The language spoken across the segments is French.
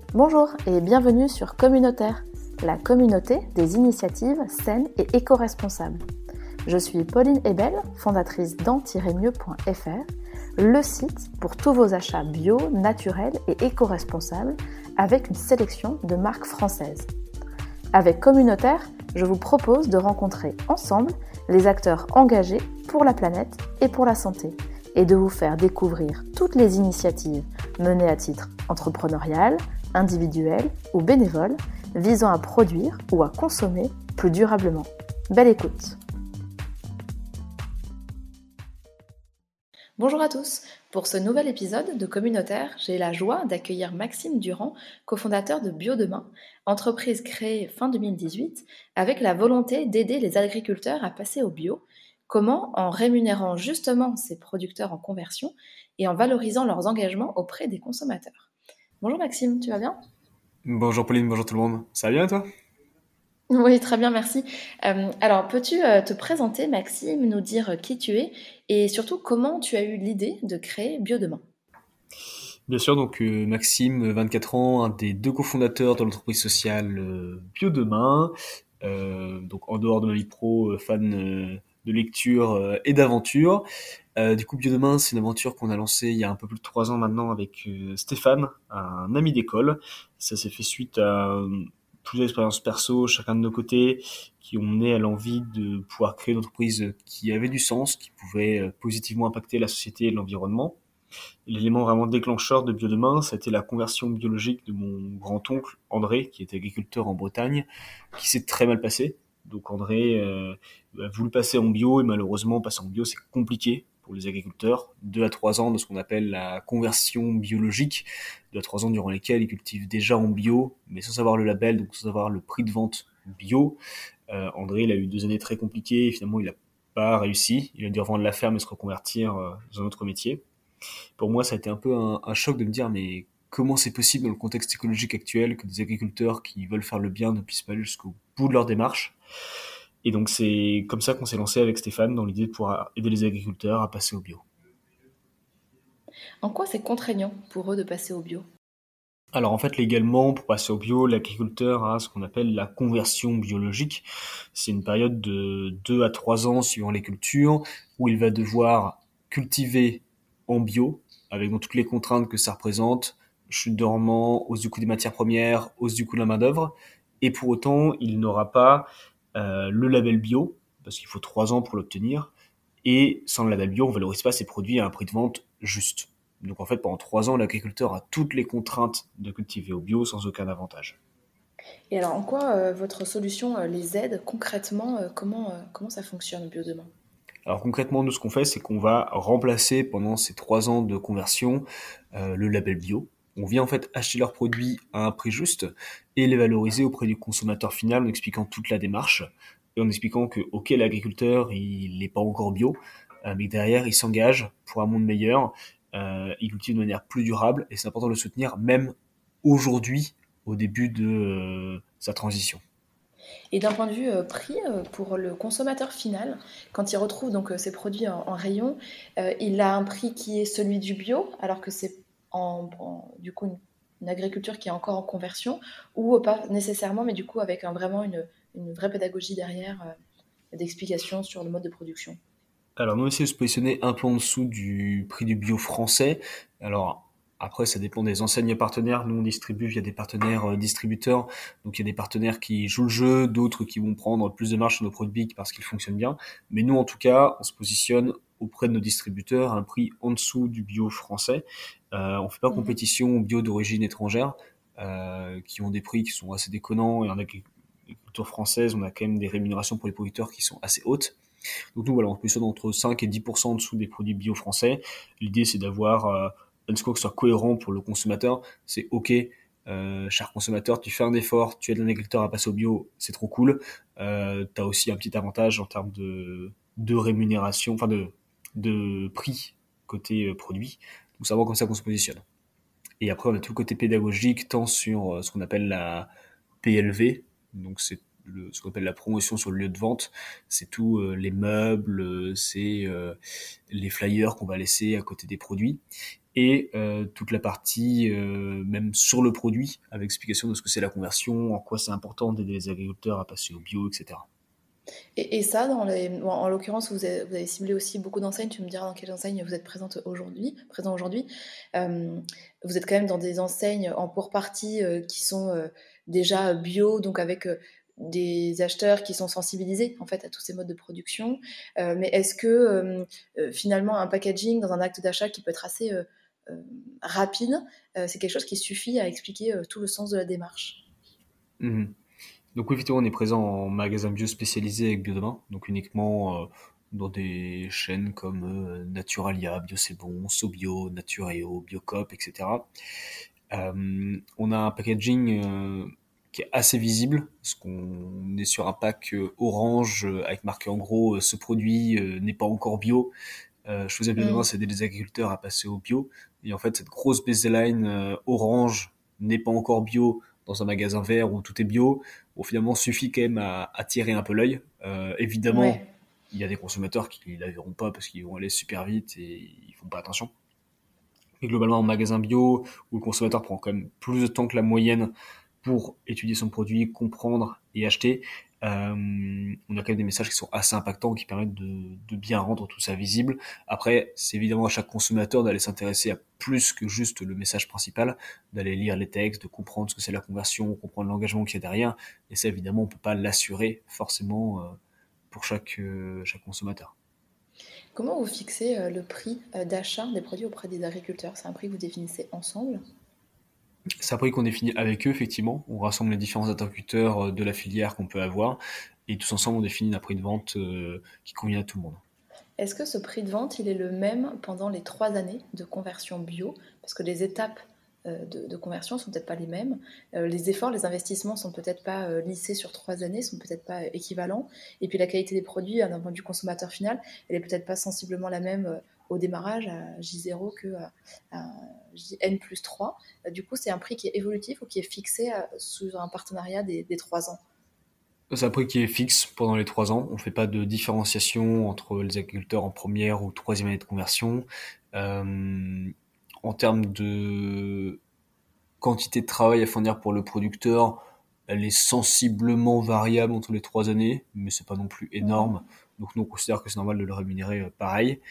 Bonjour et bienvenue sur Communautaire, la communauté des initiatives saines et éco-responsables. Je suis Pauline Ebel, fondatrice d'en-mieux.fr, le site pour tous vos achats bio, naturels et éco-responsables avec une sélection de marques françaises. Avec Communautaire, je vous propose de rencontrer ensemble les acteurs engagés pour la planète et pour la santé et de vous faire découvrir toutes les initiatives menées à titre entrepreneurial, individuel ou bénévole visant à produire ou à consommer plus durablement. Belle écoute! Bonjour à tous! Pour ce nouvel épisode de Communautaire, j'ai la joie d'accueillir Maxime Durand, cofondateur de Biodemain, entreprise créée fin 2018 avec la volonté d'aider les agriculteurs à passer au bio. Comment? En rémunérant justement ces producteurs en conversion et en valorisant leurs engagements auprès des consommateurs. Bonjour Maxime, tu vas bien? Bonjour Pauline, bonjour tout le monde. Ça va bien toi? Oui, très bien, merci. Alors, peux-tu te présenter, Maxime, nous dire qui tu es et surtout comment tu as eu l'idée de créer Biodemain? Bien sûr, donc Maxime, 24 ans, un des deux cofondateurs de l'entreprise sociale Biodemain. Donc en dehors de ma vie pro, fan de lecture et d'aventure. Du coup, Biodemain, c'est une aventure qu'on a lancée il y a un peu plus de 3 ans maintenant avec Stéphane, un ami d'école. Ça s'est fait suite à plusieurs expériences perso, chacun de nos côtés, qui ont mené à l'envie de pouvoir créer une entreprise qui avait du sens, qui pouvait positivement impacter la société et l'environnement. L'élément vraiment déclencheur de Biodemain, ça a été la conversion biologique de mon grand-oncle André, qui était agriculteur en Bretagne, qui s'est très mal passé. Donc André a voulu passer en bio et malheureusement passer en bio c'est compliqué pour les agriculteurs. 2 à 3 ans de ce qu'on appelle la conversion biologique, 2 à 3 ans durant lesquels ils cultivent déjà en bio, mais sans avoir le label, donc sans avoir le prix de vente bio. André il a eu 2 années très compliquées et finalement il a pas réussi. Il a dû revendre la ferme et se reconvertir dans un autre métier. Pour moi, ça a été un peu un choc de me dire, mais comment c'est possible dans le contexte écologique actuel que des agriculteurs qui veulent faire le bien ne puissent pas aller jusqu'au bout de leur démarche. Et donc c'est comme ça qu'on s'est lancé avec Stéphane dans l'idée de pouvoir aider les agriculteurs à passer au bio. En quoi c'est contraignant pour eux de passer au bio? Alors en fait légalement, pour passer au bio, l'agriculteur a ce qu'on appelle la conversion biologique. C'est une période de 2 à 3 ans suivant les cultures où il va devoir cultiver en bio avec dans toutes les contraintes que ça représente, chute de rendement, hausse du coût des matières premières, hausse du coût de la main-d'œuvre. Et pour autant, il n'aura pas le label bio parce qu'il faut 3 ans pour l'obtenir. Et sans le label bio, on valorise pas ses produits à un prix de vente juste. Donc en fait, pendant 3 ans, l'agriculteur a toutes les contraintes de cultiver au bio sans aucun avantage. Et alors, en quoi votre solution les aide concrètement? Comment ça fonctionne, Biodemain? Alors concrètement, nous, ce qu'on fait, c'est qu'on va remplacer pendant ces 3 ans de conversion le label bio. On vient en fait acheter leurs produits à un prix juste et les valoriser auprès du consommateur final en expliquant toute la démarche et en expliquant que, ok, l'agriculteur, il n'est pas encore bio, mais derrière, il s'engage pour un monde meilleur, il cultive de manière plus durable et c'est important de le soutenir même aujourd'hui, au début de sa transition. Et d'un point de vue prix, pour le consommateur final, quand il retrouve donc ses produits en rayon, il a un prix qui est celui du bio, alors que c'est du coup une agriculture qui est encore en conversion, ou pas nécessairement, mais du coup avec vraiment une vraie pédagogie derrière, d'explication sur le mode de production. Alors nous, on essaie de se positionner un peu en dessous du prix du bio français. Alors après, ça dépend des enseignes partenaires. Nous, on distribue via des partenaires distributeurs. Donc il y a des partenaires qui jouent le jeu, d'autres qui vont prendre plus de marge sur nos produits parce qu'ils fonctionnent bien. Mais nous, en tout cas, on se positionne auprès de nos distributeurs à un prix en dessous du bio français. On fait pas Mhm. compétition aux bio d'origine étrangère, qui ont des prix qui sont assez déconnants. Et en agriculture française, on a quand même des rémunérations pour les producteurs qui sont assez hautes. Donc nous, voilà, on se positionne entre 5 et 10% en dessous des produits bio français. L'idée, c'est d'avoir un discours qui soit cohérent pour le consommateur. C'est OK, cher consommateur, tu fais un effort, tu aides un agriculteur à passer au bio, c'est trop cool. Tu as aussi un petit avantage en termes de rémunération, enfin de prix côté produit. Donc c'est vraiment comme ça qu'on se positionne. Et après, on a tout le côté pédagogique, tant sur ce qu'on appelle la PLV, donc c'est ce qu'on appelle la promotion sur le lieu de vente, c'est tout les meubles, c'est les flyers qu'on va laisser à côté des produits. et toute la partie même sur le produit, avec explication de ce que c'est la conversion, en quoi c'est important d'aider les agriculteurs à passer au bio, etc. Et ça, bon, en l'occurrence, vous avez ciblé aussi beaucoup d'enseignes. Tu me diras dans quelles enseignes vous êtes présent aujourd'hui. Euh, Vous êtes quand même dans des enseignes en pour partie qui sont déjà bio, donc avec des acheteurs qui sont sensibilisés en fait à tous ces modes de production. Mais est-ce que finalement un packaging dans un acte d'achat qui peut être assez rapide, c'est quelque chose qui suffit à expliquer tout le sens de la démarche? Mhm. Donc oui, effectivement, on est présent en magasin bio spécialisé avec Biodemain, donc uniquement dans des chaînes comme Naturalia, Bio C'est Bon, Sobio, Naturéo, Biocoop, etc. On a un packaging qui est assez visible, parce qu'on est sur un pack orange avec marqué en gros ce produit n'est pas encore bio. Choisir Biodemain, c'est aider les agriculteurs à passer au bio. Et en fait, cette grosse baseline orange n'est pas encore bio dans un magasin vert où tout est bio, bon, finalement, suffit quand même à attirer un peu l'œil. Évidemment, Ouais. il y a des consommateurs qui la verront pas parce qu'ils vont aller super vite et ils font pas attention. Et globalement, en magasin bio, où le consommateur prend quand même plus de temps que la moyenne pour étudier son produit, comprendre et acheter, on a quand même des messages qui sont assez impactants, qui permettent de bien rendre tout ça visible. Après, c'est évidemment à chaque consommateur d'aller s'intéresser à plus que juste le message principal, d'aller lire les textes, de comprendre ce que c'est la conversion, comprendre l'engagement qu'il y a derrière. Et ça, évidemment, on peut pas l'assurer forcément pour chaque consommateur. Comment vous fixez le prix d'achat des produits auprès des agriculteurs? C'est un prix que vous définissez ensemble? C'est un prix qu'on définit avec eux, effectivement. On rassemble les différents interlocuteurs de la filière qu'on peut avoir et tous ensemble on définit un prix de vente qui convient à tout le monde. Est-ce que ce prix de vente, il est le même pendant les 3 années de conversion bio? Parce que les étapes de conversion sont peut-être pas les mêmes. Les efforts, les investissements sont peut-être pas lissés sur 3 années, sont peut-être pas équivalents. Et puis la qualité des produits, d'un point de vue consommateur final, elle est peut-être pas sensiblement la même au démarrage à J0 que à JN plus 3. Du coup, c'est un prix qui est évolutif ou qui est fixé sous un partenariat des 3 ans. C'est un prix qui est fixe pendant les 3 ans. On fait pas de différenciation entre les agriculteurs en première ou troisième année de conversion. Euh, En termes de quantité de travail à fournir pour le producteur, elle est sensiblement variable entre les 3 années, mais c'est pas non plus énorme. Donc nous on considère que c'est normal de le rémunérer pareil.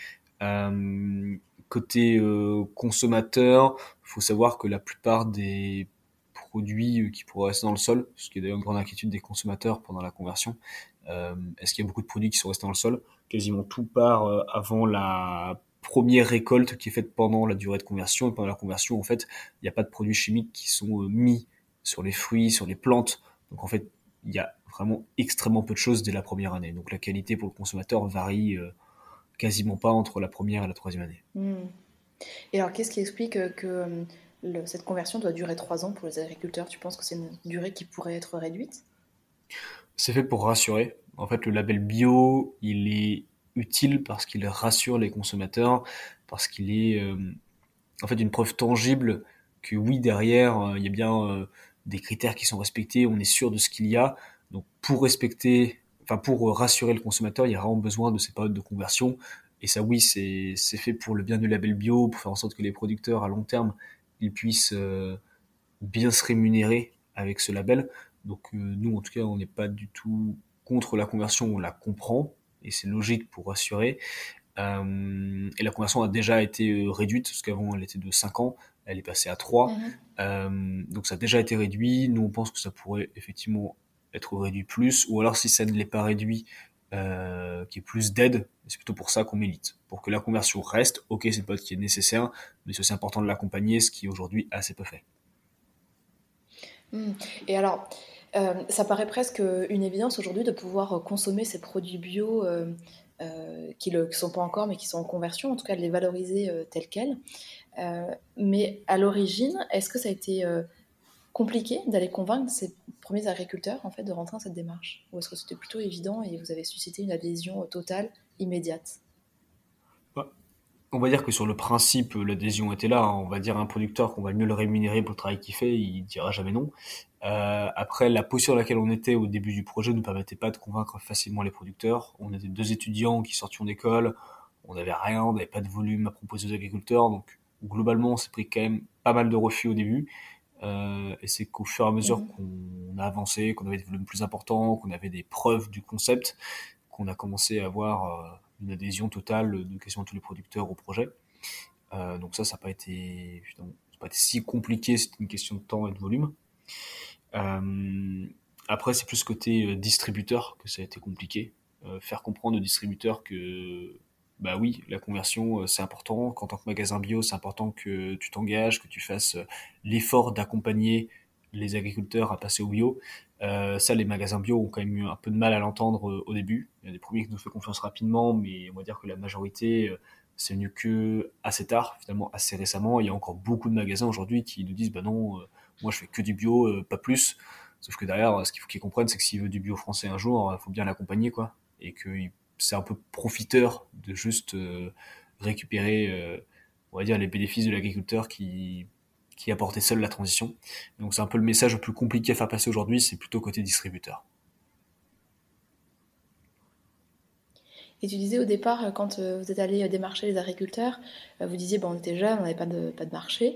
Euh, Côté consommateur, il faut savoir que la plupart des produits qui pourraient rester dans le sol, ce qui est d'ailleurs une grande inquiétude des consommateurs pendant la conversion, est-ce qu'il y a beaucoup de produits qui sont restés dans le sol? Quasiment tout part avant la première récolte qui est faite pendant la durée de conversion. Et pendant la conversion, en fait, il n'y a pas de produits chimiques qui sont mis sur les fruits, sur les plantes. Donc en fait, il y a vraiment extrêmement peu de choses dès la première année. Donc la qualité pour le consommateur varie quasiment pas entre la première et la troisième année. Mm. Et alors, qu'est-ce qui explique que cette conversion doit durer 3 ans pour les agriculteurs? Tu penses que c'est une durée qui pourrait être réduite? C'est fait pour rassurer. En fait, le label bio, il est utile parce qu'il rassure les consommateurs, parce qu'il est en fait une preuve tangible que oui, derrière, il y a bien des critères qui sont respectés, on est sûr de ce qu'il y a. Donc pour respecter, enfin pour rassurer le consommateur, il y a vraiment besoin de ces périodes de conversion. Et ça, oui, c'est fait pour le bien du label bio, pour faire en sorte que les producteurs à long terme, ils puissent bien se rémunérer avec ce label. Donc nous, en tout cas, on n'est pas du tout contre la conversion, on la comprend et c'est logique pour rassurer. Et la conversion a déjà été réduite, parce qu'avant elle était de 5 ans, elle est passée à 3. Mhm. Donc ça a déjà été réduit. Nous on pense que ça pourrait effectivement être réduit plus, ou alors si ça ne l'est pas réduit, qu'il y ait plus d'aide. C'est plutôt pour ça qu'on milite. Pour que la conversion reste, ok c'est une période qui est nécessaire, mais c'est aussi important de l'accompagner, ce qui est aujourd'hui assez peu fait. Mm. Et alors, ça paraît presque une évidence aujourd'hui de pouvoir consommer ces produits bio qui ne le sont pas encore, mais qui sont en conversion, en tout cas de les valoriser tels quels. Mais à l'origine, est-ce que ça a été compliqué d'aller convaincre ces premiers agriculteurs en fait, de rentrer dans cette démarche? Ou est-ce que c'était plutôt évident et vous avez suscité une adhésion totale, immédiate? Ouais. On va dire que sur le principe, l'adhésion était là. On va dire à un producteur qu'on va mieux le rémunérer pour le travail qu'il fait, il dira jamais non. Après, la position dans laquelle on était au début du projet ne nous permettait pas de convaincre facilement les producteurs. On était deux étudiants qui sortions d'école, on n'avait rien, on n'avait pas de volume à proposer aux agriculteurs, donc globalement, on s'est pris quand même pas mal de refus au début. Et c'est qu'au fur et à mesure Mhm. qu'on a avancé, qu'on avait des volumes plus importants, qu'on avait des preuves du concept, qu'on a commencé à avoir une adhésion totale de quasiment tous les producteurs au projet. Donc ça n'a pas été, évidemment, ça a pas été si compliqué, c'est une question de temps et de volume. Euh, Après, c'est plus côté distributeur que ça a été compliqué. Faire comprendre aux distributeurs que, bah oui, la conversion, c'est important. Qu'en tant que magasin bio, c'est important que tu t'engages, que tu fasses l'effort d'accompagner les agriculteurs à passer au bio. Ça, les magasins bio ont quand même eu un peu de mal à l'entendre au début. Il y a des premiers qui nous ont fait confiance rapidement, mais on va dire que la majorité, c'est venu que assez tard, finalement assez récemment. Il y a encore beaucoup de magasins aujourd'hui qui nous disent, bah non, moi je fais que du bio, pas plus. Sauf que derrière, ce qu'il faut qu'ils comprennent, c'est que s'il veut du bio français un jour, il faut bien l'accompagner, quoi. Et que c'est un peu profiteur de juste récupérer, on va dire, les bénéfices de l'agriculteur qui apportait seul la transition. Donc c'est un peu le message le plus compliqué à faire passer aujourd'hui, c'est plutôt côté distributeur. Et tu disais au départ, quand vous êtes allé démarcher les agriculteurs, vous disiez, bon, on était jeunes, on n'avait pas de marché.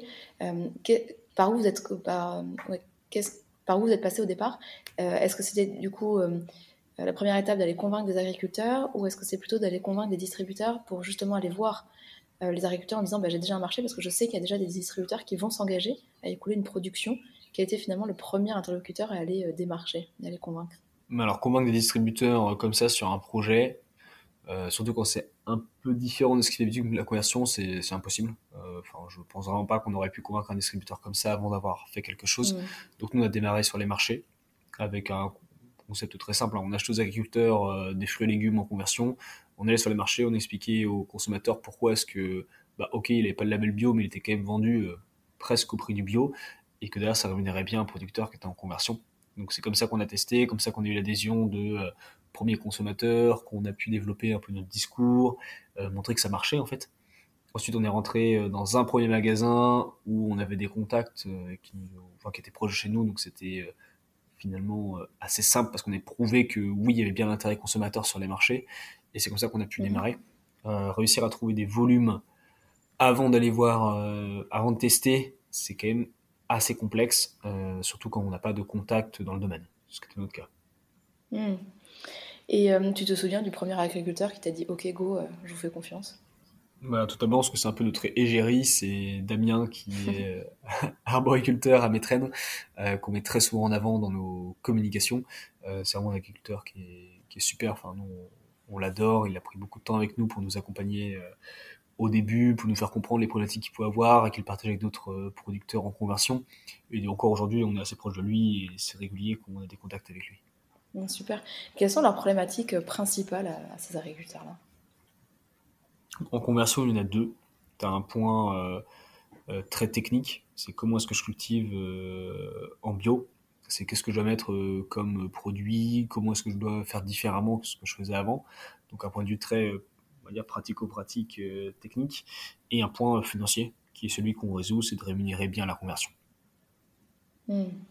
Par où vous êtes, ouais, par où vous êtes passé au départ? Est-ce que c'était du coup la première étape d'aller convaincre des agriculteurs, ou est-ce que c'est plutôt d'aller convaincre des distributeurs pour justement aller voir les agriculteurs en disant, bah, j'ai déjà un marché parce que je sais qu'il y a déjà des distributeurs qui vont s'engager à écouler une production, qui a été finalement le premier interlocuteur à aller démarcher, à aller convaincre. Mais alors convaincre des distributeurs comme ça sur un projet, surtout quand c'est un peu différent de ce qu'il avait dit que la conversion, c'est impossible. Enfin, je pense vraiment pas qu'on aurait pu convaincre un distributeur comme ça avant d'avoir fait quelque chose. Mm. Donc nous, on a démarré sur les marchés avec un concept très simple. On achetait aux agriculteurs des fruits et légumes en conversion. On allait sur les marchés, on expliquait aux consommateurs pourquoi est-ce que, bah, ok, il n'avait pas le label bio, mais il était quand même vendu presque au prix du bio, et que d'ailleurs ça rémunérait bien un producteur qui était en conversion. Donc c'est comme ça qu'on a testé, comme ça qu'on a eu l'adhésion de premiers consommateurs, qu'on a pu développer un peu notre discours, montrer que ça marchait en fait. Ensuite, on est rentré dans un premier magasin où on avait des contacts qui étaient proches de chez nous, donc c'était finalement assez simple parce qu'on a prouvé que oui, il y avait bien l'intérêt consommateur sur les marchés, et c'est comme ça qu'on a pu Mhm. démarrer. Réussir à trouver des volumes avant d'aller voir, avant de tester, c'est quand même assez complexe, surtout quand on n'a pas de contact dans le domaine, ce qui était notre cas. Mm. Et tu te souviens du premier agriculteur qui t'a dit OK, go, je vous fais confiance? Bah, totalement, parce que c'est un peu notre égérie, c'est Damien qui est arboriculteur à Métrennes, qu'on met très souvent en avant dans nos communications. C'est vraiment un agriculteur qui est super, enfin, nous, on l'adore, il a pris beaucoup de temps avec nous pour nous accompagner au début, pour nous faire comprendre les problématiques qu'il pouvait avoir et qu'il partage avec d'autres producteurs en conversion. Et encore aujourd'hui, on est assez proche de lui et c'est régulier qu'on a des contacts avec lui. Super. Quelles sont leurs problématiques principales à ces agriculteurs-là? En conversion, il y en a deux. Tu as un point très technique, c'est comment est-ce que je cultive en bio. C'est qu'est-ce que je dois mettre comme produit, comment est-ce que je dois faire différemment que ce que je faisais avant. Donc un point de vue très, on va dire, pratico-pratique, technique. Et un point financier, qui est celui qu'on résout, c'est de rémunérer bien la conversion. Hmm.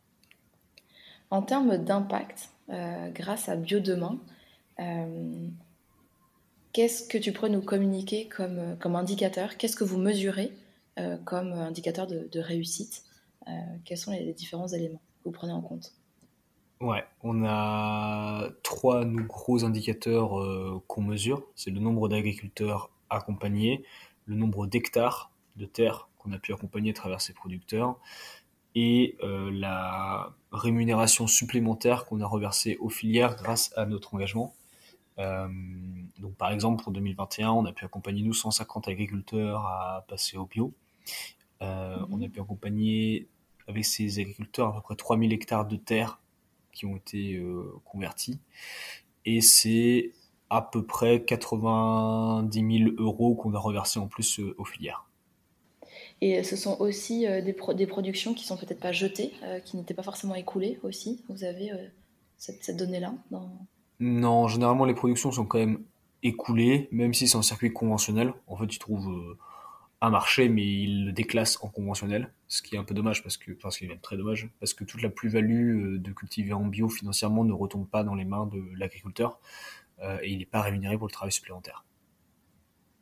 En termes d'impact, grâce à Biodemain, euh, qu'est-ce que tu pourrais nous communiquer comme indicateur? Qu'est-ce que vous mesurez comme indicateur de réussite? Quels sont les différents éléments que vous prenez en compte? Ouais, on a trois nous, gros indicateurs qu'on mesure. C'est le nombre d'agriculteurs accompagnés, le nombre d'hectares de terre qu'on a pu accompagner à travers ces producteurs, et la rémunération supplémentaire qu'on a reversée aux filières grâce à notre engagement. Euh, donc par exemple pour 2021, on a pu accompagner nous 150 agriculteurs à passer au bio. On a Mhm. pu accompagner avec ces agriculteurs à peu près 3000 hectares de terre qui ont été convertis. Et c'est à peu près 90 000 euros qu'on a reversé en plus aux filières. Et ce sont aussi des productions qui sont peut-être pas jetées, qui n'étaient pas forcément écoulées aussi. Vous avez cette donnée-là dans... Non, généralement les productions sont quand même écoulées, même si c'est un circuit conventionnel. En fait, ils trouvent un marché, mais ils le déclassent en conventionnel, ce qui est un peu dommage enfin, ce qui est même très dommage, parce que toute la plus-value de cultiver en bio financièrement ne retombe pas dans les mains de l'agriculteur et il n'est pas rémunéré pour le travail supplémentaire.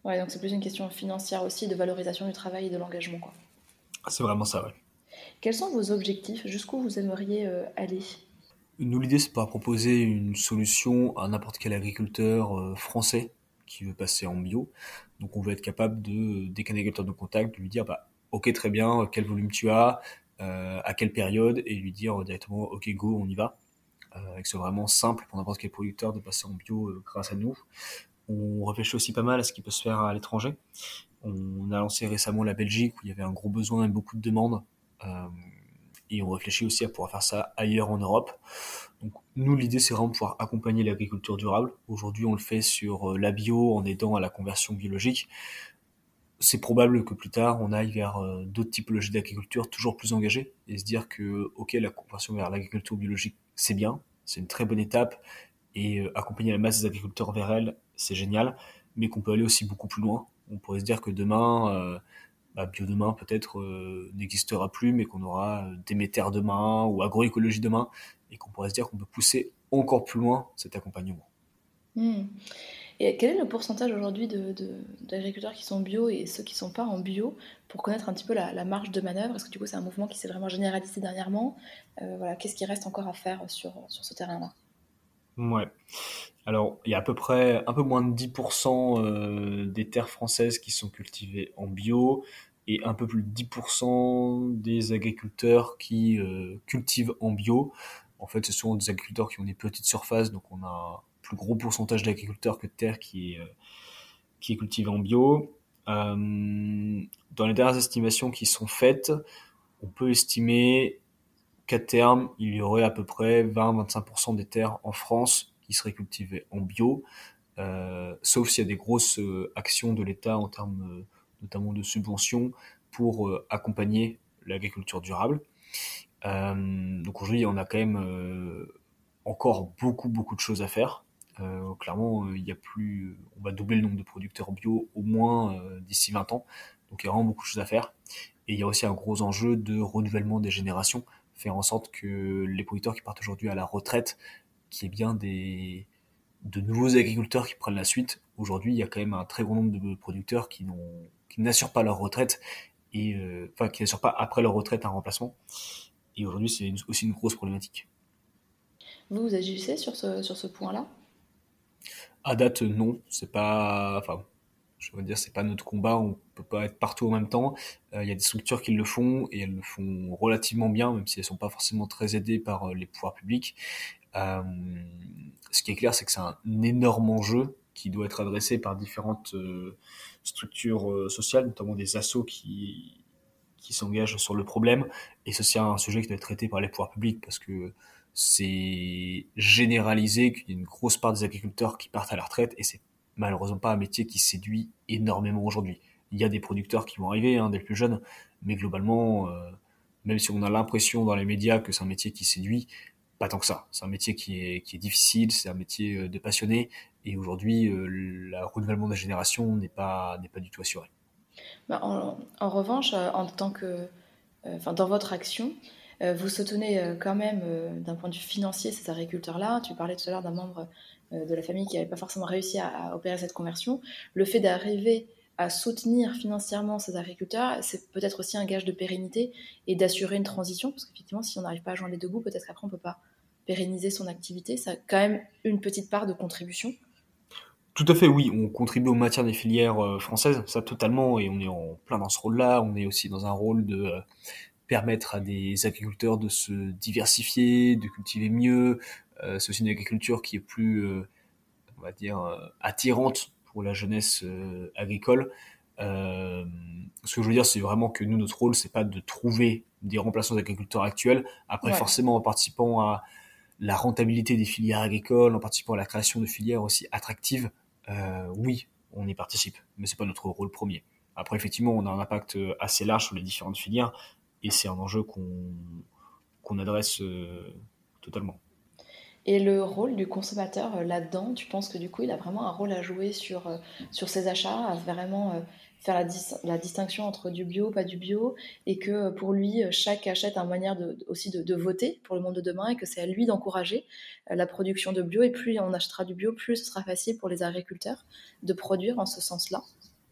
Ouais, donc c'est plus une question financière aussi, de valorisation du travail et de l'engagement, quoi. C'est vraiment ça, ouais. Quels sont vos objectifs? Jusqu'où vous aimeriez aller? Nous, l'idée, c'est pas proposer une solution à n'importe quel agriculteur français qui veut passer en bio. Donc, on veut être capable de, dès qu'un agriculteur nous contacte, de lui dire, bah, ok, très bien, quel volume tu as, à quelle période, et lui dire directement, ok, go, on y va. Et que ce soit vraiment simple pour n'importe quel producteur de passer en bio grâce à nous. On réfléchit aussi pas mal à ce qui peut se faire à l'étranger. On a lancé récemment la Belgique où il y avait un gros besoin et beaucoup de demandes. Euh, et on réfléchit aussi à pouvoir faire ça ailleurs en Europe. Donc nous, l'idée, c'est vraiment de pouvoir accompagner l'agriculture durable. Aujourd'hui, on le fait sur la bio en aidant à la conversion biologique. C'est probable que plus tard, on aille vers d'autres typologies d'agriculture toujours plus engagées et se dire que, ok, la conversion vers l'agriculture biologique, c'est bien, c'est une très bonne étape et accompagner la masse des agriculteurs vers elle, c'est génial, mais qu'on peut aller aussi beaucoup plus loin. On pourrait se dire que demain, bio demain peut-être n'existera plus, mais qu'on aura Déméter demain ou agroécologie demain, et qu'on pourrait se dire qu'on peut pousser encore plus loin cet accompagnement. Hmm. Et quel est le pourcentage aujourd'hui d'agriculteurs qui sont bio et ceux qui ne sont pas en bio, pour connaître un petit peu la marge de manœuvre? Est-ce que du coup c'est un mouvement qui s'est vraiment généralisé dernièrement? Voilà, qu'est-ce qui reste encore à faire sur ce terrain-là? Ouais. Alors, il y a à peu près un peu moins de 10% des terres françaises qui sont cultivées en bio et un peu plus de 10% des agriculteurs qui cultivent en bio. En fait, ce sont des agriculteurs qui ont des petites surfaces, donc on a un plus gros pourcentage d'agriculteurs que de terres qui est cultivée en bio. Dans les dernières estimations qui sont faites, on peut estimer qu'à terme, il y aurait à peu près 20-25% des terres en France qui seraient cultivées en bio, sauf s'il y a des grosses actions de l'État en termes notamment de subventions pour accompagner l'agriculture durable. Donc aujourd'hui, on a quand même encore beaucoup de choses à faire. Clairement, il y a plus, on va doubler le nombre de producteurs bio au moins d'ici 20 ans. Donc il y a vraiment beaucoup de choses à faire. Et il y a aussi un gros enjeu de renouvellement des générations, faire en sorte que les producteurs qui partent aujourd'hui à la retraite, qu'il y ait bien de nouveaux agriculteurs qui prennent la suite. Aujourd'hui, il y a quand même un très grand nombre de producteurs qui n'assurent pas leur retraite et enfin qui n'assurent pas après leur retraite un remplacement. Et aujourd'hui, c'est aussi une grosse problématique. Vous agissez sur ce point-là? À date, non, c'est pas, enfin, je veux dire, c'est pas notre combat. On peut pas être partout en même temps. Il y a des structures qui le font et elles le font relativement bien, même si elles sont pas forcément très aidées par les pouvoirs publics. Euh, Ce qui est clair, c'est que c'est un énorme enjeu qui doit être adressé par différentes structures sociales, notamment des assos qui s'engagent sur le problème. Et c'est un sujet qui doit être traité par les pouvoirs publics parce que c'est généralisé qu'il y a une grosse part des agriculteurs qui partent à la retraite et c'est malheureusement pas un métier qui séduit énormément aujourd'hui. Il y a des producteurs qui vont arriver, hein, des plus jeunes, mais globalement, même si on a l'impression dans les médias que c'est un métier qui séduit, pas tant que ça. C'est un métier qui est difficile, c'est un métier de passionné, et aujourd'hui, le renouvellement de la génération n'est pas du tout assuré. Bah, en revanche, en tant que, enfin, dans votre action, vous soutenez quand même, d'un point de vue financier, ces agriculteurs-là. Tu parlais tout à l'heure d'un membre de la famille qui n'avait pas forcément réussi à opérer cette conversion. Le fait d'arriver à soutenir financièrement ces agriculteurs, c'est peut-être aussi un gage de pérennité et d'assurer une transition, parce qu'effectivement, si on n'arrive pas à joindre les deux bouts, peut-être qu'après on ne peut pas pérenniser son activité. Ça a quand même une petite part de contribution. Tout à fait, oui, on contribue au maintien des filières françaises, ça totalement, et on est en plein dans ce rôle-là. On est aussi dans un rôle de permettre à des agriculteurs de se diversifier, de cultiver mieux. C'est aussi une agriculture qui est plus, on va dire, attirante pour la jeunesse agricole. Ce que je veux dire, c'est vraiment que nous, notre rôle, c'est pas de trouver des remplaçants d'agriculteurs actuels. Après, Ouais. forcément, en participant à la rentabilité des filières agricoles, en participant à la création de filières aussi attractives, oui, on y participe, mais c'est pas notre rôle premier. Après, effectivement, on a un impact assez large sur les différentes filières, et c'est un enjeu qu'on adresse totalement. Et le rôle du consommateur là-dedans, tu penses que du coup, il a vraiment un rôle à jouer sur ses achats, à vraiment faire la distinction entre du bio, pas du bio, et que pour lui, chaque achat est une manière aussi de voter pour le monde de demain, et que c'est à lui d'encourager la production de bio, et plus on achètera du bio, plus ce sera facile pour les agriculteurs de produire en ce sens-là.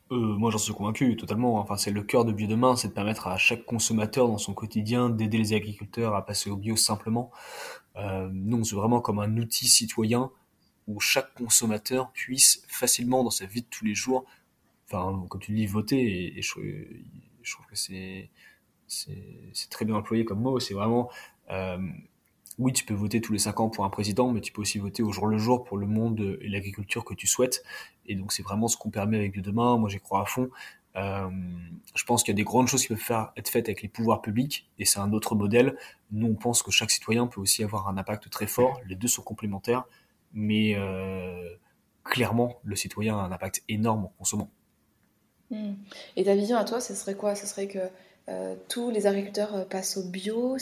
Moi, j'en suis convaincu totalement. Enfin, c'est le cœur de Bio demain, c'est de permettre à chaque consommateur dans son quotidien d'aider les agriculteurs à passer au bio simplement. Nous, on se voit vraiment comme un outil citoyen où chaque consommateur puisse facilement dans sa vie de tous les jours, enfin, comme tu le dis, voter. Et je trouve que c'est très bien employé comme mot. C'est vraiment, euh, oui, tu peux voter tous les 5 ans pour un président, mais tu peux aussi voter au jour le jour pour le monde et l'agriculture que tu souhaites. Et donc, c'est vraiment ce qu'on permet avec demain. Moi, j'y crois à fond. Euh, je pense qu'il y a des grandes choses qui peuvent être faites avec les pouvoirs publics, et c'est un autre modèle. Nous, on pense que chaque citoyen peut aussi avoir un impact très fort. Les deux sont complémentaires, mais clairement, le citoyen a un impact énorme en consommant. Hmm. Et ta vision à toi, ce serait quoi? Ce serait que tous les agriculteurs passent au bio,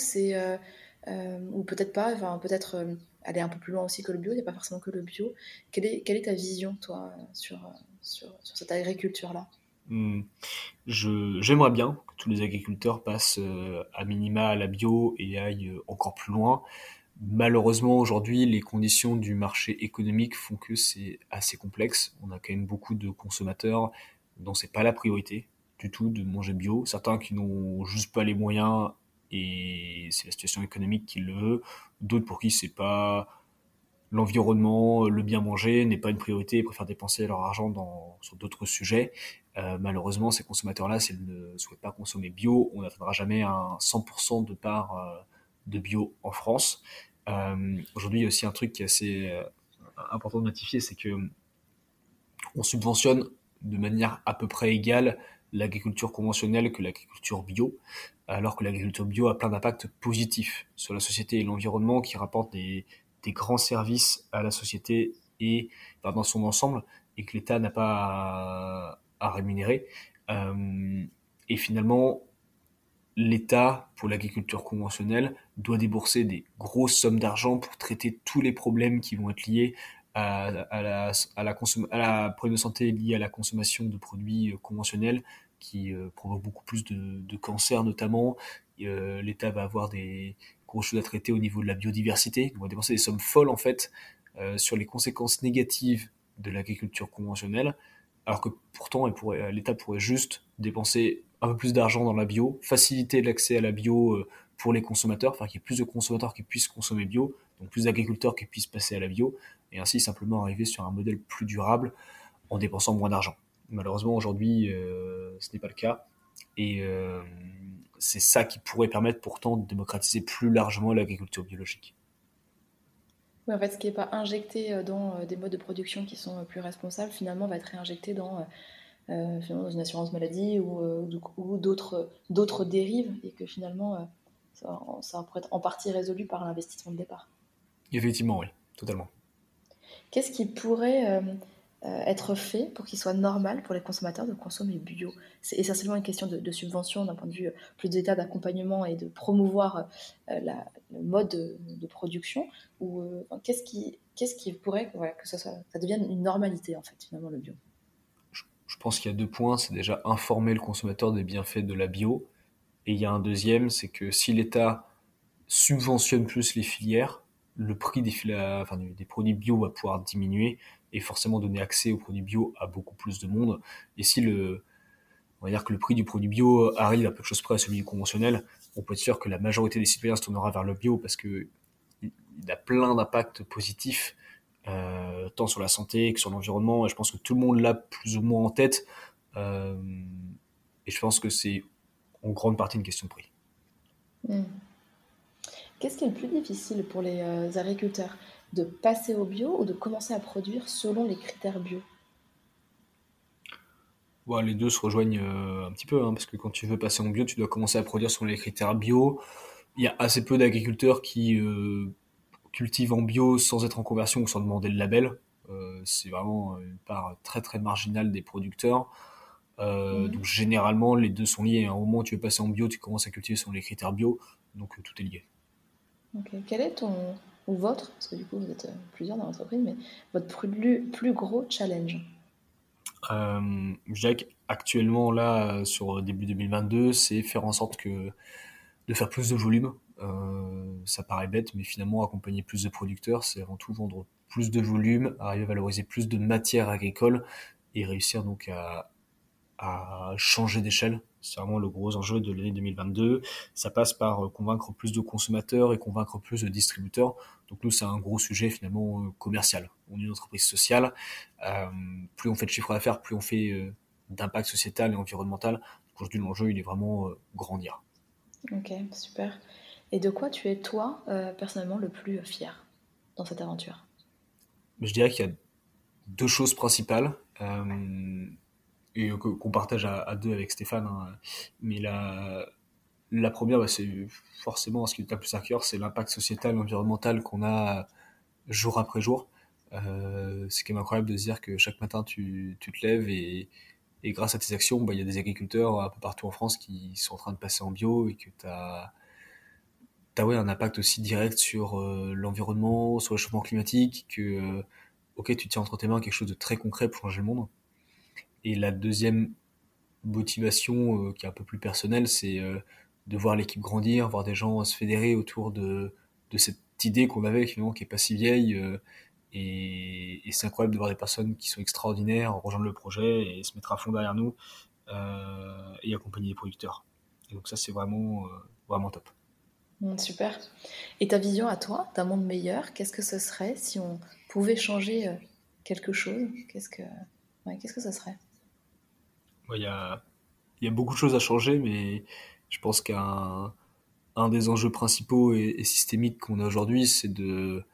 ou peut-être pas, enfin peut-être aller un peu plus loin aussi que le bio, il n'y a pas forcément que le bio. Quelle est ta vision, toi, sur cette agriculture-là? Hum, j'aimerais bien que tous les agriculteurs passent à minima à la bio et aillent encore plus loin. Malheureusement, aujourd'hui, les conditions du marché économique font que c'est assez complexe. On a quand même beaucoup de consommateurs dont c'est pas la priorité du tout de manger bio. Certains qui n'ont juste pas les moyens et c'est la situation économique qui le veut. D'autres pour qui c'est pas l'environnement, le bien manger n'est pas une priorité, ils préfèrent dépenser leur argent sur d'autres sujets. Malheureusement, ces consommateurs-là, s'ils ne souhaitent pas consommer bio, on n'atteindra jamais un 100% de part de bio en France. Aujourd'hui, il y a aussi un truc qui est assez important de notifier, c'est que on subventionne de manière à peu près égale l'agriculture conventionnelle que l'agriculture bio, alors que l'agriculture bio a plein d'impacts positifs sur la société et l'environnement qui rapportent des grands services à la société et enfin, dans son ensemble et que l'État n'a pas à rémunérer. Et finalement, l'État, pour l'agriculture conventionnelle, doit débourser des grosses sommes d'argent pour traiter tous les problèmes qui vont être liés à la problème de santé liée à la consommation de produits conventionnels qui provoquent beaucoup plus de cancers notamment. L'État va avoir des grosses choses à traiter au niveau de la biodiversité. On va dépenser des sommes folles en fait sur les conséquences négatives de l'agriculture conventionnelle, alors que pourtant l'État pourrait juste dépenser un peu plus d'argent dans la bio, faciliter l'accès à la bio pour les consommateurs, enfin qu'il y ait plus de consommateurs qui puissent consommer bio, donc plus d'agriculteurs qui puissent passer à la bio, et ainsi simplement arriver sur un modèle plus durable en dépensant moins d'argent. Malheureusement aujourd'hui ce n'est pas le cas, et c'est ça qui pourrait permettre pourtant de démocratiser plus largement l'agriculture biologique. Oui, en fait, ce qui n'est pas injecté dans des modes de production qui sont plus responsables, finalement, va être réinjecté finalement dans une assurance maladie ou d'autres dérives, et que finalement, ça pourrait être en partie résolu par l'investissement de départ. Effectivement, oui, totalement. Qu'est-ce qui pourrait être fait pour qu'il soit normal pour les consommateurs de consommer bio? C'est essentiellement une question de subvention d'un point de vue plus d'État, d'accompagnement et de promouvoir le mode de production. Ou enfin, qu'est-ce qui pourrait voilà, que ça devienne une normalité en fait finalement le bio? Je pense qu'il y a 2 points, c'est déjà informer le consommateur des bienfaits de la bio, et il y a un deuxième, c'est que si l'État subventionne plus les filières, le prix enfin, des produits bio va pouvoir diminuer et forcément donner accès aux produits bio à beaucoup plus de monde. Et si on va dire que le prix du produit bio arrive à peu de choses près à celui du conventionnel, on peut être sûr que la majorité des citoyens se tournera vers le bio parce que il a plein d'impacts positifs, tant sur la santé que sur l'environnement. Et je pense que tout le monde l'a plus ou moins en tête. Euh, et je pense que c'est en grande partie une question de prix. Hmm. Qu'est-ce qui est le plus difficile pour les agriculteurs? De passer au bio ou de commencer à produire selon les critères bio? Bon, les deux se rejoignent un petit peu, hein, parce que quand tu veux passer en bio, tu dois commencer à produire selon les critères bio. Il y a assez peu d'agriculteurs qui cultivent en bio sans être en conversion ou sans demander le label. C'est vraiment une part très très marginale des producteurs. Donc Mhm. généralement, les deux sont liés, hein. Au moment où tu veux passer en bio, tu commences à cultiver selon les critères bio, donc tout est lié. Ok. Quel est ton, ou votre, parce que du coup vous êtes plusieurs dans l'entreprise, mais votre plus gros challenge? Je dirais qu'actuellement, là, sur début 2022, c'est faire en sorte de faire plus de volume. Ça paraît bête, mais finalement, accompagner plus de producteurs, c'est avant tout vendre plus de volume, arriver à valoriser plus de matières agricoles et réussir donc à à changer d'échelle. C'est vraiment le gros enjeu de l'année 2022. Ça passe par convaincre plus de consommateurs et convaincre plus de distributeurs. Donc nous, c'est un gros sujet finalement commercial. On est une entreprise sociale. Euh, Plus on fait de chiffre d'affaires, plus on fait d'impact sociétal et environnemental. Aujourd'hui, l'enjeu, il est vraiment grandir. Ok, super. Et de quoi tu es, toi, personnellement, le plus fier dans cette aventure? Mais je dirais qu'il y a deux choses principales. Et qu'on partage à deux avec Stéphane. Hein. Mais la première, bah, c'est forcément ce qui est le plus à cœur, c'est l'impact sociétal et environnemental qu'on a jour après jour. C'est quand même incroyable de se dire que chaque matin tu te lèves et grâce à tes actions, bah, il y a des agriculteurs un peu partout en France qui sont en train de passer en bio et que t'as ouais, un impact aussi direct sur l'environnement, sur le changement climatique, que ok, tu tiens entre tes mains quelque chose de très concret pour changer le monde. Et la deuxième motivation qui est un peu plus personnelle, c'est de voir l'équipe grandir, voir des gens se fédérer autour de cette idée qu'on avait finalement qui est pas si vieille. Et c'est incroyable de voir des personnes qui sont extraordinaires rejoindre le projet et se mettre à fond derrière nous et accompagner les producteurs. Et donc ça c'est vraiment vraiment top. Super. Et ta vision à toi, d'un monde meilleur, qu'est-ce que ce serait si on pouvait changer quelque chose? Qu'est-ce que ce serait? Ouais, il y a beaucoup de choses à changer, mais je pense qu'un un des enjeux principaux et systémiques qu'on a aujourd'hui, c'est de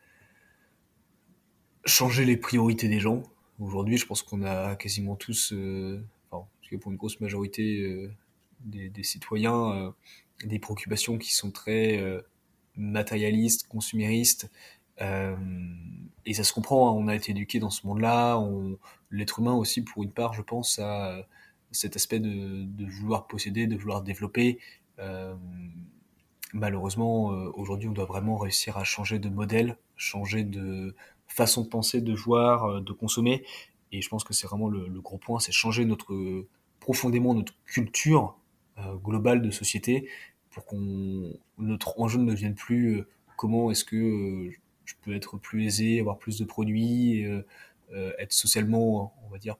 changer les priorités des gens. Aujourd'hui, je pense qu'on a quasiment tous, enfin, en tout cas pour une grosse majorité des citoyens, des préoccupations qui sont très matérialistes, consuméristes. Euh, et ça se comprend, hein, on a été éduqué dans ce monde-là. L'être humain aussi, pour une part, je pense, a cet aspect de vouloir posséder, de vouloir développer. Euh, Malheureusement, aujourd'hui, on doit vraiment réussir à changer de modèle, changer de façon de penser, de voir, de consommer. Et je pense que c'est vraiment le gros point, c'est changer profondément notre culture globale de société pour qu'on notre enjeu ne devienne plus comment est-ce que je peux être plus aisé, avoir plus de produits, être socialement, on va dire,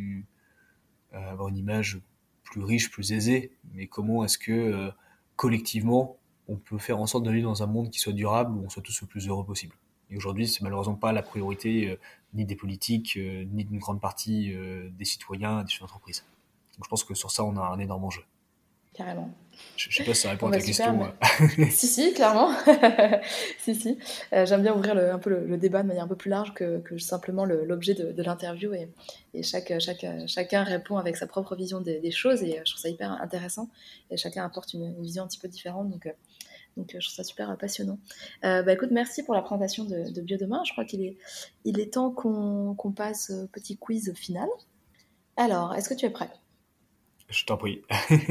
avoir une image plus riche, plus aisée, mais comment est-ce que collectivement on peut faire en sorte de vivre dans un monde qui soit durable, où on soit tous le plus heureux possible. Et aujourd'hui, c'est malheureusement pas la priorité ni des politiques, ni d'une grande partie des citoyens, des chefs d'entreprise. Donc je pense que sur ça, on a un énorme enjeu. Carrément. Je sais pas si ça répond Bon à bah ta super, question. mais... Si, si, clairement. Si, si. J'aime bien ouvrir un peu le débat de manière un peu plus large que simplement l'objet de l'interview et chacun répond avec sa propre vision des choses et je trouve ça hyper intéressant et chacun apporte une vision un petit peu différente donc je trouve ça super passionnant. Bah écoute, merci pour la présentation de Biodemain. Je crois il est temps qu'on passe au petit quiz final. Alors, est-ce que tu es prêt? Je t'en prie.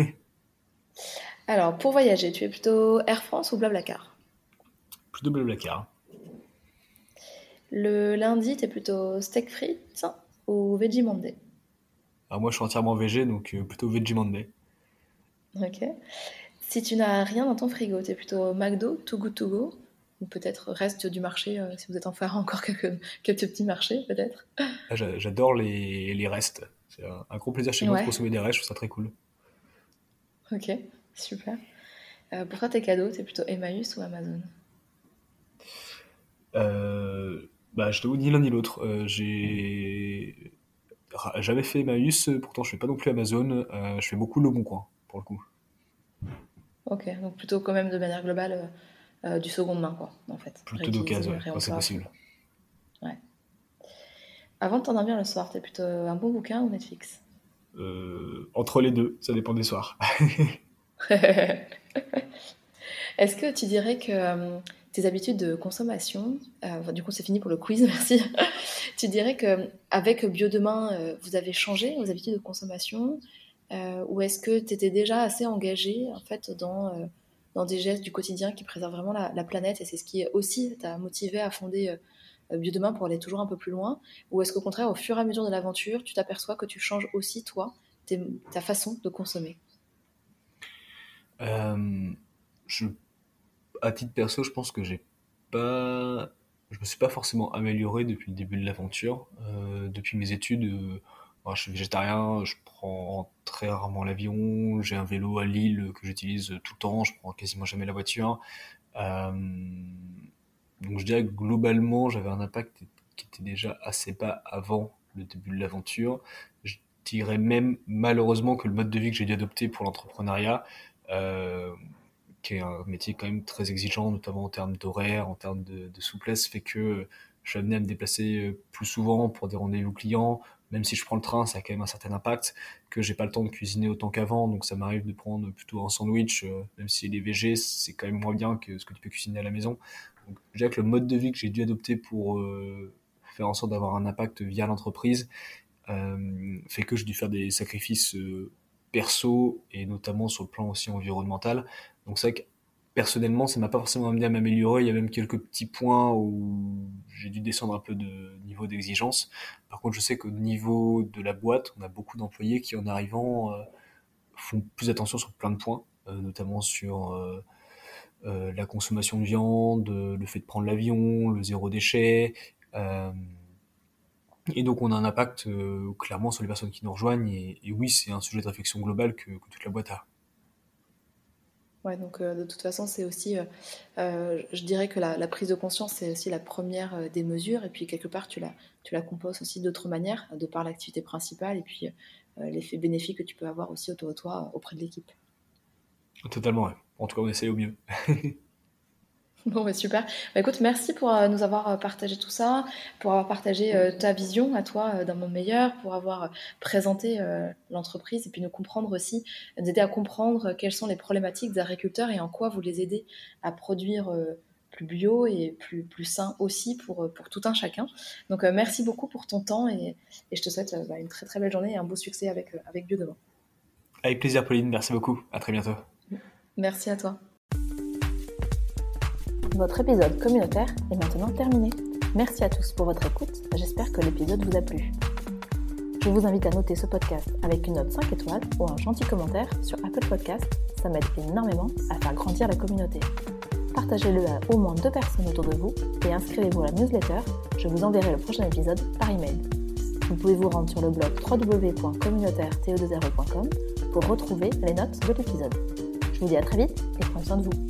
Alors, pour voyager, tu es plutôt Air France ou Blablacar? Plus de blablacar. Le lundi, t'es plutôt steak frites ou veggie Monday? Alors moi, je suis entièrement végé, donc plutôt Veggie Monday. Ok. Si tu n'as rien dans ton frigo, t'es plutôt McDo, Too Good To Go, ou peut-être reste du marché, si vous êtes en faire encore quelques petits marchés, peut-être. Ah, j'adore les restes. C'est un gros plaisir chez moi de Ouais, consommer des restes, je trouve ça très cool. ok, super. Pour toi, tes cadeaux, t'es plutôt Emmaüs ou Amazon? Bah, je t'avoue ni l'un ni l'autre. J'ai jamais fait Emmaüs, pourtant je fais pas non plus Amazon. Je fais beaucoup Le Bon Coin, pour le coup. Ok, donc plutôt quand même de manière globale du seconde main, quoi, en fait. Plutôt Réutiliser, d'occasion, ouais, quand c'est réemploi. possible. Ouais. Avant de t'endormir le soir, t'es plutôt un bon bouquin ou Netflix? Entre les deux, ça dépend des soirs. Est-ce que tu dirais que tes habitudes de consommation, enfin, du coup c'est fini pour le quiz, merci. Tu dirais que avec Biodemain, vous avez changé vos habitudes de consommation ou est-ce que tu étais déjà assez engagé en fait dans des gestes du quotidien qui préservent vraiment la planète et c'est ce qui aussi t'a motivé à fonder Biodemain pour aller toujours un peu plus loin ou est-ce qu'au contraire au fur et à mesure de l'aventure, tu t'aperçois que tu changes aussi toi ta façon de consommer? Euh, je, à titre perso, je pense que je me suis pas forcément amélioré depuis le début de l'aventure. Depuis mes études, Moi, je suis végétarien, je prends très rarement l'avion, j'ai un vélo à Lille que j'utilise tout le temps, je prends quasiment jamais la voiture. Euh, donc je dirais que globalement, j'avais un impact qui était déjà assez bas avant le début de l'aventure. Je dirais même malheureusement que le mode de vie que j'ai dû adopter pour l'entrepreneuriat, euh, qui est un métier quand même très exigeant, notamment en termes d'horaire, en termes de souplesse, fait que je suis amené à me déplacer plus souvent pour des rendez-vous clients. Même si je prends le train, ça a quand même un certain impact, que j'ai pas le temps de cuisiner autant qu'avant, donc ça m'arrive de prendre plutôt un sandwich, même s'il est végé, c'est quand même moins bien que ce que tu peux cuisiner à la maison. Donc je dirais que le mode de vie que j'ai dû adopter pour faire en sorte d'avoir un impact via l'entreprise fait que j'ai dû faire des sacrifices perso et notamment sur le plan aussi environnemental. Donc c'est vrai que personnellement, ça m'a pas forcément amené à m'améliorer. Il y a même quelques petits points où j'ai dû descendre un peu de niveau d'exigence. Par contre, je sais qu'au niveau de la boîte, on a beaucoup d'employés qui, en arrivant, font plus attention sur plein de points, notamment sur la consommation de viande, le fait de prendre l'avion, le zéro déchet. Euh, et donc, on a un impact clairement sur les personnes qui nous rejoignent. Et oui, c'est un sujet de réflexion globale que toute la boîte a. Ouais, donc de toute façon, c'est aussi, je dirais que la prise de conscience, c'est aussi la première des mesures, et puis quelque part, tu la composes aussi d'autres manières, de par l'activité principale, et puis l'effet bénéfique que tu peux avoir aussi autour de toi, auprès de l'équipe. Totalement, ouais. En tout cas, on essaie au mieux. Bon, bah, super. Bah, écoute, merci pour nous avoir partagé tout ça, pour avoir partagé ta vision à toi d'un monde meilleur, pour avoir présenté l'entreprise et puis nous comprendre aussi, nous aider à comprendre quelles sont les problématiques des agriculteurs et en quoi vous les aidez à produire plus bio et plus sain aussi pour tout un chacun. Donc, merci beaucoup pour ton temps et je te souhaite une très très belle journée et un beau succès avec Bio Demain. Avec plaisir, Pauline. Merci beaucoup. À très bientôt. Merci à toi. Votre épisode communautaire est maintenant terminé. Merci à tous pour votre écoute, j'espère que l'épisode vous a plu. Je vous invite à noter ce podcast avec une note 5 étoiles ou un gentil commentaire sur Apple Podcast, ça m'aide énormément à faire grandir la communauté. Partagez-le à au moins 2 personnes autour de vous et inscrivez-vous à la newsletter, je vous enverrai le prochain épisode par email. Vous pouvez vous rendre sur le blog www.communautaire-to20.com pour retrouver les notes de l'épisode. Je vous dis à très vite et prenez soin de vous.